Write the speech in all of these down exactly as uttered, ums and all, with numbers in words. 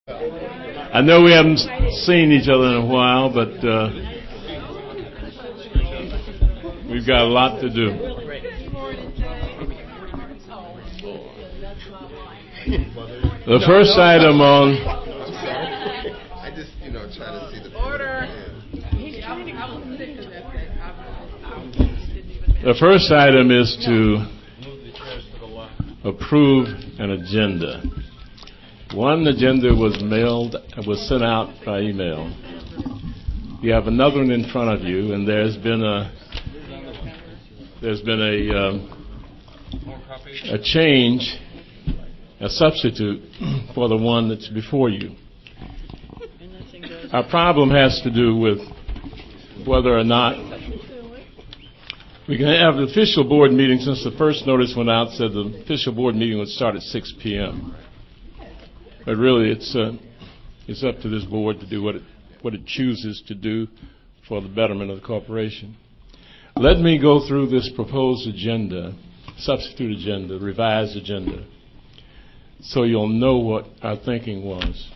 I know we haven't seen each other in a while, but uh, we've got a lot to do. The first item on I just, you know, try to see the order. The first item is to approve an agenda. One agenda was mailed, was sent out by email. You have another one in front of you, and there's been a there's been a um, a change, a substitute for the one that's before you. Our problem has to do with whether or not we can have the official board meeting. Since the first notice went out, said the official board meeting would start at six p.m. But really, it's uh, it's up to this board to do what it what it chooses to do for the betterment of the corporation. Let me go through this proposed agenda, substitute agenda, revised agenda, so you'll know what our thinking was.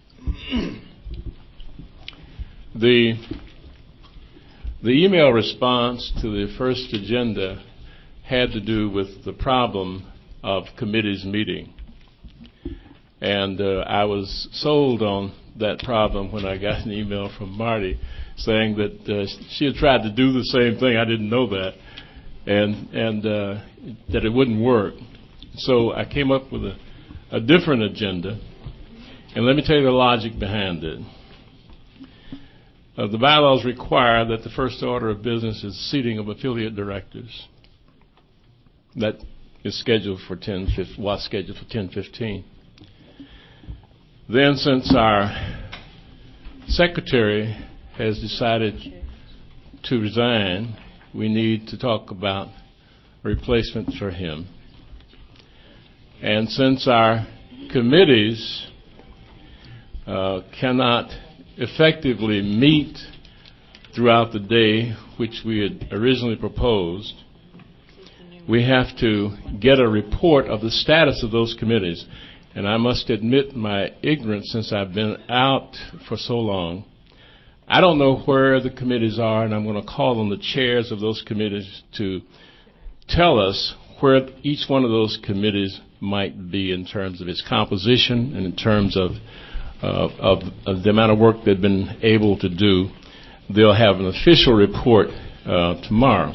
the The email response to the first agenda had to do with the problem of committees meeting. And uh, I was sold on that problem when I got an email from Marty saying that uh, she had tried to do the same thing. I didn't know that, and and uh, that it wouldn't work. So I came up with a, a different agenda, and let me tell you the logic behind it. Uh, the bylaws require that the first order of business is seating of affiliate directors. That is scheduled for ten. Was scheduled for ten fifteen. Then, since our secretary has decided to resign, we need to talk about a replacement for him. And since our committees uh, cannot effectively meet throughout the day, which we had originally proposed, we have to get a report of the status of those committees. And I must admit my ignorance, since I've been out for so long. I don't know where the committees are, and I'm going to call on the chairs of those committees to tell us where each one of those committees might be in terms of its composition and in terms of, uh, of, of the amount of work they've been able to do. They'll have an official report uh, tomorrow.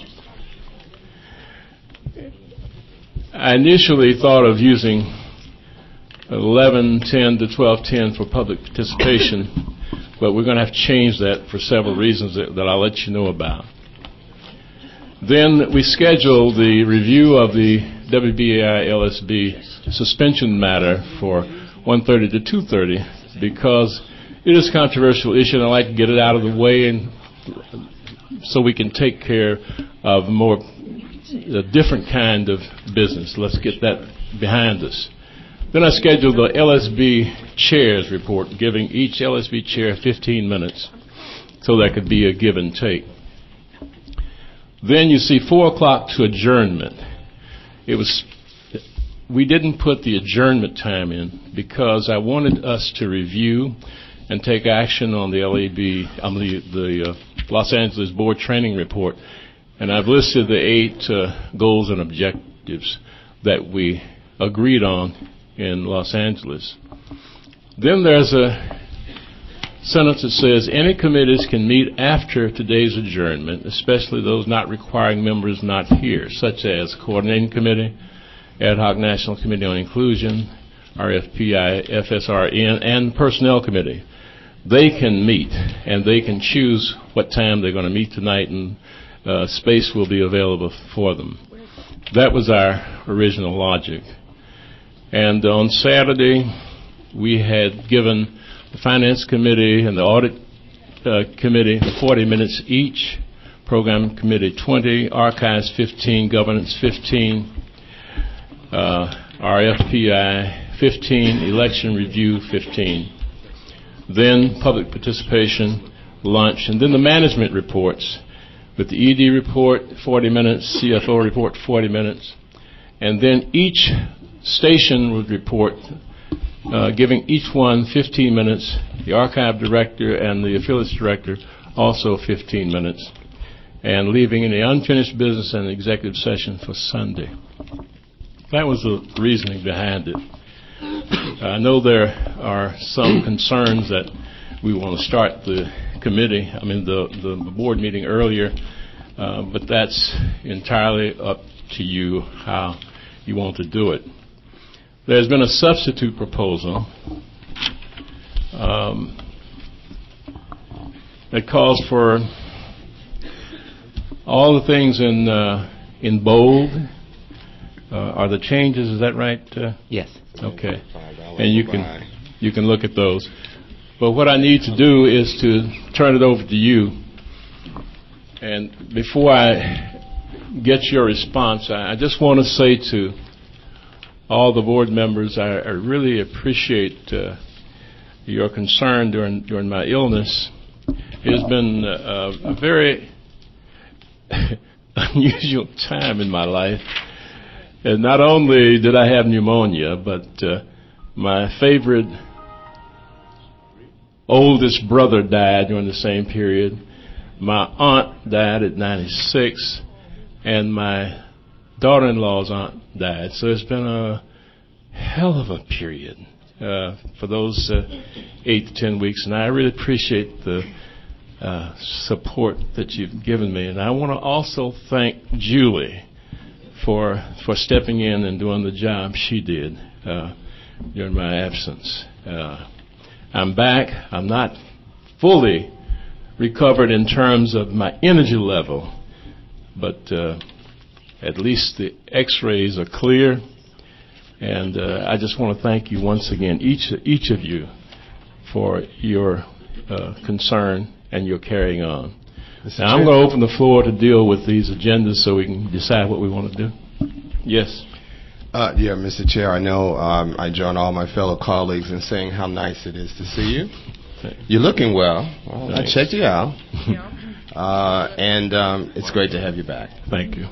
I initially thought of using eleven ten to twelve ten for public participation, but we're going to have to change that for several reasons that, that I'll let you know about. Then we scheduled the review of the W B A I L S B suspension matter for one thirty to two thirty because it is a controversial issue, and I'd like to get it out of the way and so we can take care of more a different kind of business. Let's get that behind us. Then I scheduled the L S B chairs report, giving each L S B chair fifteen minutes, so that could be a give and take. Then you see four o'clock to adjournment. It was, we didn't put the adjournment time in because I wanted us to review and take action on the L A B, um, the, the uh, Los Angeles Board Training Report, and I've listed the eight uh, goals and objectives that we agreed on in Los Angeles. Then there's a sentence that says any committees can meet after today's adjournment, especially those not requiring members not here, such as Coordinating Committee, Ad Hoc National Committee on Inclusion, R F P I, F S R N, and Personnel Committee. They can meet, and they can choose what time they're going to meet tonight, and uh, space will be available for them. That was our original logic. And on Saturday, we had given the Finance Committee and the Audit uh, Committee forty minutes each, Program Committee twenty, Archives fifteen, Governance fifteen, uh, R F P I fifteen, Election Review fifteen. Then public participation, lunch, and then the management reports with the E D report, forty minutes, C F O report, forty minutes, and then each station would report uh, giving each one fifteen minutes, the archive director and the affiliates director also fifteen minutes, and leaving any unfinished business and executive session for Sunday. That was the reasoning behind it. I know there are some concerns that we want to start the committee, I mean the, the board meeting earlier, uh, but that's entirely up to you how you want to do it. There's been a substitute proposal um, that calls for all the things in uh, in bold. Uh, are the changes? Is that right? Uh, yes. Okay. And you can you can look at those. But what I need to do is to turn it over to you. And before I get your response, I, I just want to say to all the board members, I, I really appreciate uh, your concern during during my illness. It has been uh, a very unusual time in my life. And not only did I have pneumonia, but uh, my favorite oldest brother died during the same period. My aunt died at ninety-six, and my daughter-in-law's aunt died. So it's been a hell of a period uh, for those uh, eight to ten weeks, and I really appreciate the uh, support that you've given me. And I want to also thank Julie for for stepping in and doing the job she did uh, during my absence. Uh, I'm back. I'm not fully recovered in terms of my energy level, but uh, at least the x-rays are clear, and uh, I just want to thank you once again, each each of you, for your uh, concern and your carrying on. Now, I'm going to open the floor to deal with these agendas so we can decide what we want to do. Yes. Uh, yeah, Mister Chair, I know um, I join all my fellow colleagues in saying how nice it is to see you. You're looking well. well I checked you out. uh, and um, it's great to have you back. Thank you.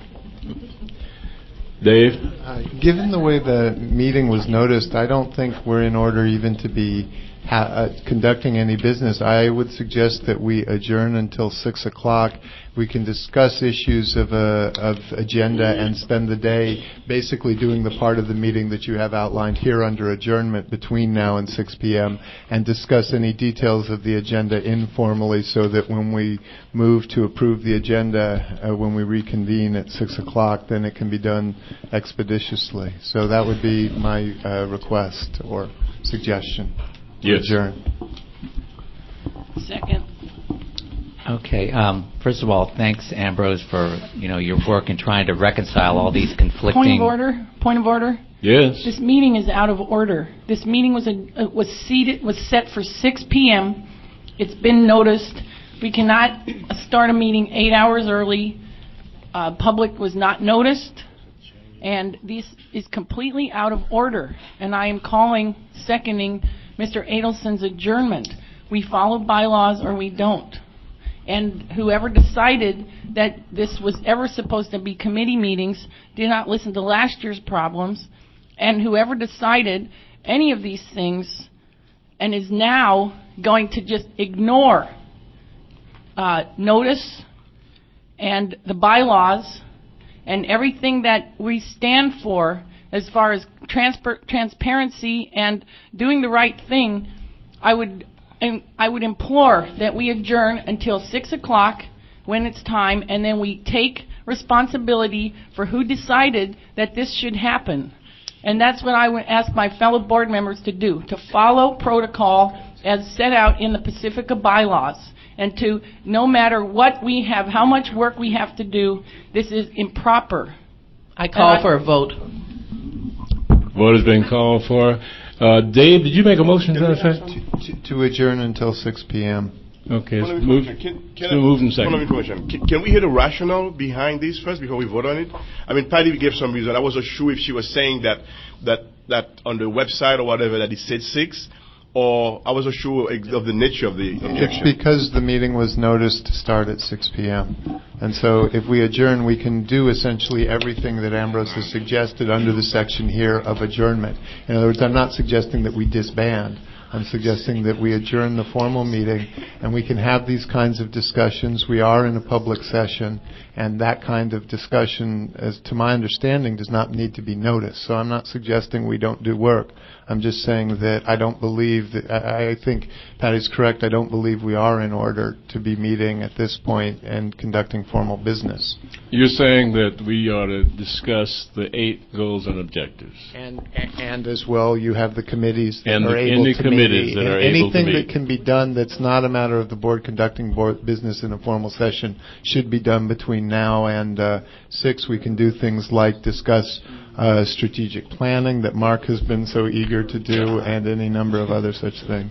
Dave? Uh, given the way the meeting was noticed, I don't think we're in order even to be ha- uh, conducting any business. I would suggest that we adjourn until six o'clock. We can discuss issues of, uh, of agenda and spend the day basically doing the part of the meeting that you have outlined here under adjournment between now and six p.m. and discuss any details of the agenda informally so that when we move to approve the agenda, uh, when we reconvene at six o'clock, then it can be done expeditiously. So that would be my uh, request or suggestion. Yes. Adjourn. Second. Okay. Um, first of all, thanks, Ambrose, for you know your work in trying to reconcile all these conflicting. Point of order. Point of order. Yes. This meeting is out of order. This meeting was a, was seated was set for six p.m. It's been noticed. We cannot start a meeting eight hours early. Uh, public was not noticed, and this is completely out of order. And I am calling, seconding Mister Adelson's adjournment. We follow bylaws or we don't. And whoever decided that this was ever supposed to be committee meetings did not listen to last year's problems. And whoever decided any of these things and is now going to just ignore uh, notice and the bylaws and everything that we stand for as far as transper- transparency and doing the right thing, I would And I would implore that we adjourn until six o'clock when it's time, and then we take responsibility for who decided that this should happen. And that's what I would ask my fellow board members to do, to follow protocol as set out in the Pacifica bylaws, and to, no matter what we have, how much work we have to do, this is improper. I call I, for a vote. Vote has been called for. Uh, Dave, did you make a motion to that effect? To, to adjourn until six p.m. Okay, it's, Can, moved, can, it's been moved in second. Can, can we hear the rationale behind this first before we vote on it? I mean, Patty gave some reason. I wasn't sure if she was saying that that that on the website or whatever that it said six, or I wasn't sure ex- of the nature of the objection. It's because the meeting was noticed to start at six p.m. And so if we adjourn, we can do essentially everything that Ambrose has suggested under the section here of adjournment. In other words, I'm not suggesting that we disband. I'm suggesting that we adjourn the formal meeting and we can have these kinds of discussions. We are in a public session, and that kind of discussion, as to my understanding, does not need to be noticed. So I'm not suggesting we don't do work. I'm just saying that I don't believe that, I, I think Patty's correct, I don't believe we are in order to be meeting at this point and conducting formal business. You're saying that we ought to discuss the eight goals and objectives. And and as well, you have the committees that And are the- able and the to committees meet. that are And able to anything meet. that can be done that's not a matter of the board conducting board business in a formal session should be done between now and uh, six. We can do things like discuss uh, strategic planning that Mark has been so eager to do, and any number of other such things.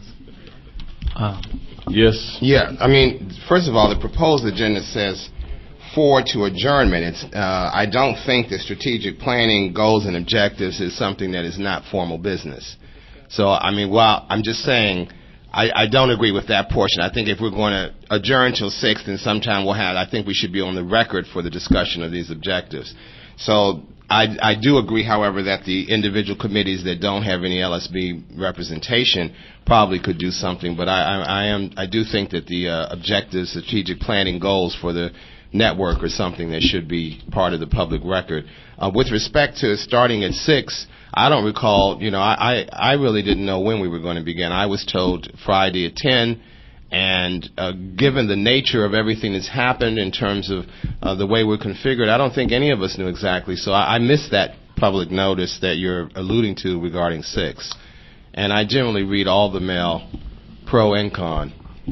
Uh, Yes. Yeah, I mean, first of all, the proposed agenda says four to adjournment. It's, uh, I don't think that strategic planning, goals, and objectives is something that is not formal business. So, I mean, well, I'm just saying, I, I don't agree with that portion. I think if we're going to adjourn till six, then sometime we'll have, I think we should be on the record for the discussion of these objectives. So, I, I do agree, however, that the individual committees that don't have any L S B representation probably could do something. But I, I, I am, I do think that the uh, objectives, strategic planning goals for the network are something that should be part of the public record. Uh, with respect to starting at six, I don't recall, you know, I, I, I really didn't know when we were going to begin. I was told Friday at ten. And uh, given the nature of everything that's happened in terms of uh, the way we're configured, I don't think any of us knew exactly. So I, I missed that public notice that you're alluding to regarding six. And I generally read all the mail, pro and con.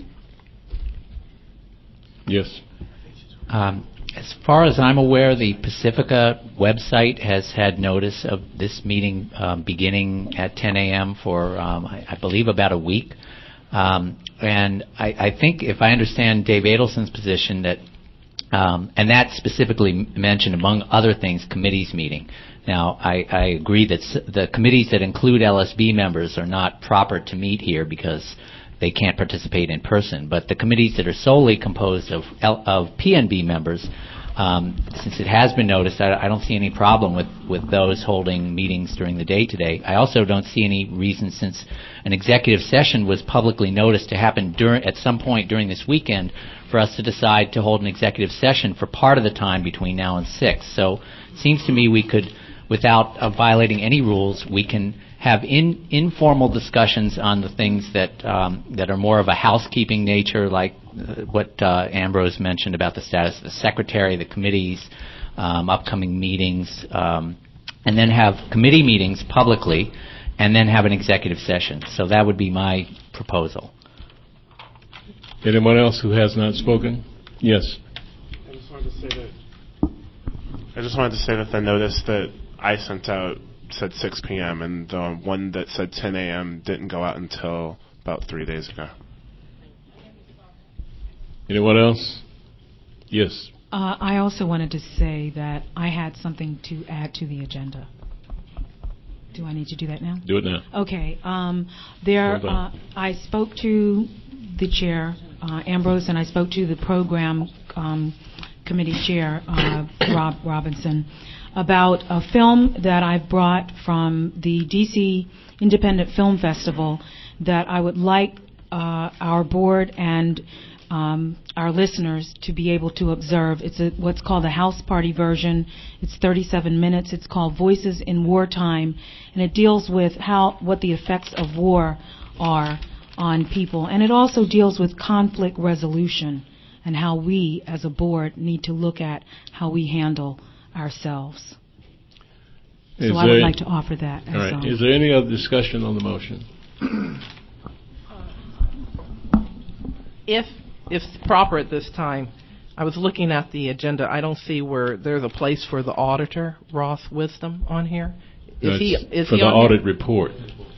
Yes. Um, as far as I'm aware, the Pacifica website has had notice of this meeting um, beginning at ten a.m. for, um, I, I believe, about a week. Um, and I, I think, if I understand Dave Adelson's position, that um, and that specifically mentioned, among other things, committees meeting. Now, I, I agree that s- the committees that include L S B members are not proper to meet here because they can't participate in person. But the committees that are solely composed of L- of P N B members, um, since it has been noticed, I, I don't see any problem with, with those holding meetings during the day today. I also don't see any reason, since an executive session was publicly noticed to happen during, at some point during this weekend, for us to decide to hold an executive session for part of the time between now and six. So it seems to me we could, without uh, violating any rules, we can have in, informal discussions on the things that um, that are more of a housekeeping nature, like uh, what uh, Ambrose mentioned about the status of the secretary, the committees, um, upcoming meetings, um, and then have committee meetings publicly, and then have an executive session. So that would be my proposal. Anyone else who has not spoken? Yes. I just wanted to say that I just wanted to say that the notice that I sent out said six p.m. and the one that said ten a.m. didn't go out until about three days ago. Anyone else? Yes. Uh, I also wanted to say that I had something to add to the agenda. Do I need to do that now? Do it now. Okay. Um, there, Hold on. uh, I spoke to the chair, uh, Ambrose, and I spoke to the program um, committee chair, uh, Rob Robinson, about a film that I brought from the D C Independent Film Festival that I would like uh, our board and um, our listeners to be able to observe. It's a, what's called a house party version. It's thirty-seven minutes. It's called Voices in Wartime, and it deals with how what the effects of war are on people, and it also deals with conflict resolution and how we as a board need to look at how we handle ourselves. So Is I would there- like to offer that. As All right. um, Is there any other discussion on the motion? If if proper at this time, I was looking at the agenda. I don't see where there's a place for the auditor, Ross Wisdom, on here. Is he That's is for he the on audit here? report.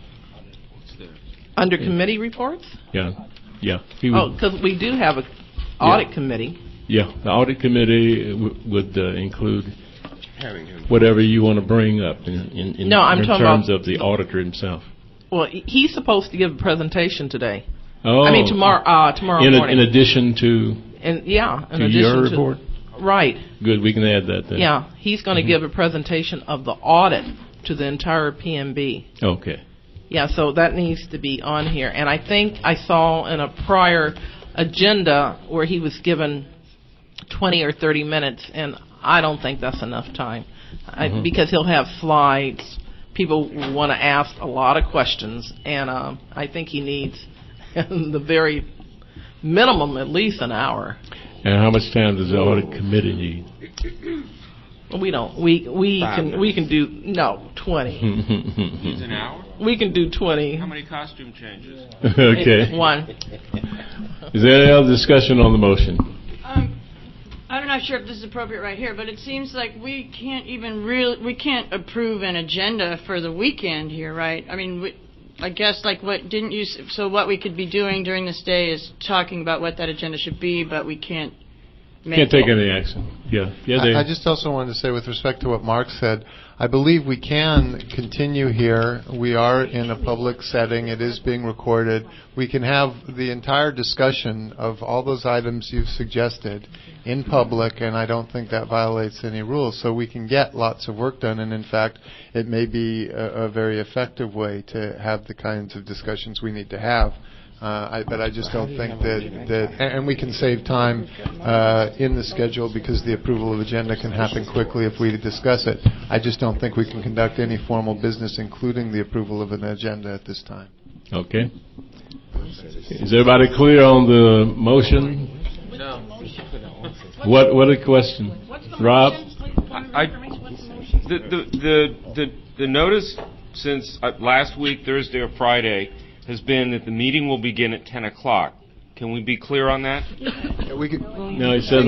Under committee reports? Yeah. Yeah. He Oh, would, because we do have a audit committee. yeah. The audit committee w- would uh, include Having him. whatever you want to bring up in, in, in, No, I'm in talking terms about- of the auditor himself. Well, he- he's supposed to give a presentation today. Oh. I mean, tomorrow, uh, tomorrow in, a, morning. in addition to, And, yeah, in to addition your to, report? Right. Good, we can add that then. Yeah, he's going to Mhm. give a presentation of the audit to the entire P M B. Okay. Yeah, so that needs to be on here. And I think I saw in a prior agenda where he was given twenty or thirty minutes, and I don't think that's enough time. I, Mhm. because he'll have slides. People want to ask a lot of questions, and um, I think he needs the very minimum at least an hour. And how much time does the audit committee need? We don't. We we Five can minutes. we can do no twenty. Needs an hour? We can do twenty. How many costume changes? Okay. One. Is there any other discussion on the motion? Um, I'm not sure if this is appropriate right here, but it seems like we can't even real we can't approve an agenda for the weekend here, right? I mean, we, I guess like what didn't you? s- So what we could be doing during this day is talking about what that agenda should be, but we can't. Make Can't take it. any action. Yeah. Yeah, Dave. I, I just also wanted to say, with respect to what Mark said, I believe we can continue here. We are in a public setting. It is being recorded. We can have the entire discussion of all those items you've suggested in public, and I don't think that violates any rules. So we can get lots of work done, and in fact, it may be a, a very effective way to have the kinds of discussions we need to have. Uh, I, but I just don't think that, that and and we can save time uh, in the schedule because the approval of agenda can happen quickly if we discuss it. I just don't think we can conduct any formal business, including the approval of an agenda at this time. Okay. Is everybody clear on the motion? No. What What a question, Rob? I, the, the, the, the, the notice since uh, last week, Thursday or Friday, has been that the meeting will begin at ten o'clock. Can we be clear on that? Yeah, we could, No, he said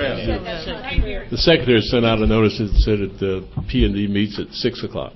the, the secretary sent out a notice that said that the P and D meets at six o'clock.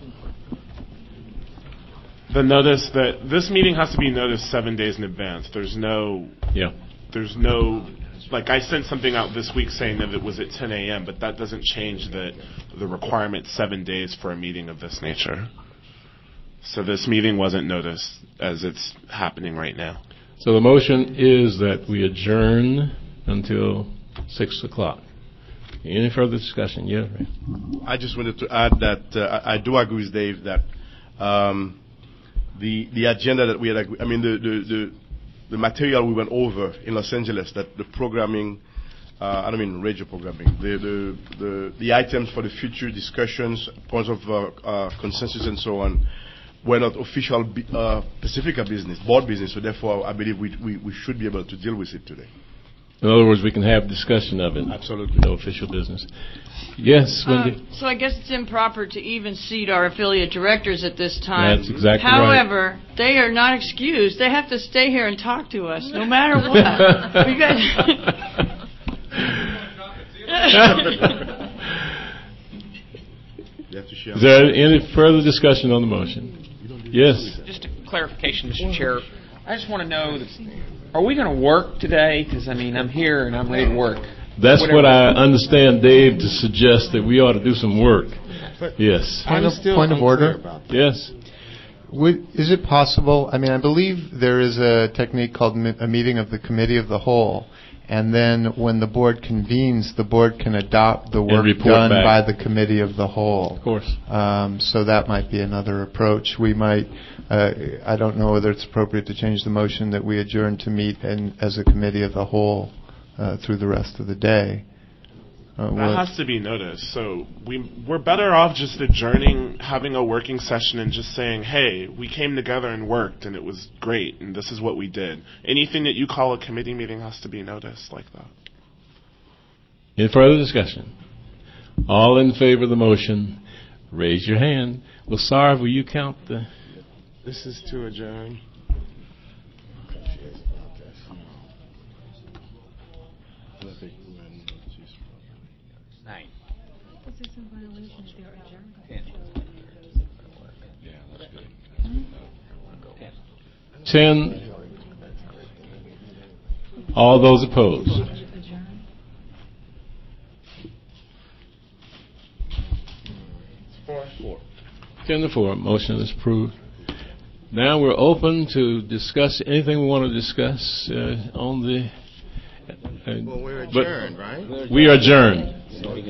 The notice that this meeting has to be noticed seven days in advance. There's no, Yeah. there's no, like I sent something out this week saying that it was at ten a.m., but that doesn't change the the requirement seven days for a meeting of this nature. So this meeting wasn't noticed as it's happening right now. So the motion is that we adjourn until six o'clock. Any further discussion? Yeah. Ray. I just wanted to add that uh, I I do agree with Dave that um, the the agenda that we had, agree- I mean the, the the the material we went over in Los Angeles, that the programming, uh, I don't mean radio programming, the the the, the items for the future discussions, points of uh, uh, consensus and so on, were not official bi- uh, Pacifica business, board business. So therefore, I believe we, we we should be able to deal with it today. In other words, we can have discussion of it. Absolutely. No official business. Yes, Wendy. Um, so I guess it's improper to even seat our affiliate directors at this time. That's exactly right. However, they are not excused. They have to stay here and talk to us, no matter what. we got You have to share. Is there any further discussion on the motion? Yes. Just a clarification, Mister Chair. I just want to know, that, are we going to work today? Because, I mean, I'm here and I'm ready to work. That's Whatever. what I understand Dave to suggest, that we ought to do some work. Yes. Point of, still point of unclear order. about that. Yes. Would, is it possible, I mean, I believe there is a technique called mi- a meeting of the committee of the whole, and then when the board convenes, the board can adopt the work report done back. by the committee of the whole. Of course. Um, so that might be another approach. We might, uh, I don't know whether it's appropriate to change the motion that we adjourn to meet and, as a committee of the whole uh, through the rest of the day. Uh, That what- has to be noticed. So we we're better off just adjourning, having a working session, and just saying, "Hey, we came together and worked, and it was great, and this is what we did." Anything that you call a committee meeting has to be noticed like that. Any further discussion? All in favor of the motion, raise your hand. Well, Sarv, will you count the... This is to adjourn. Nine. Ten. All those opposed? Four. Ten to four. Motion is approved. Now we're open to discuss anything we want to discuss uh, on the. Uh, well, we're adjourned, right? We are adjourned.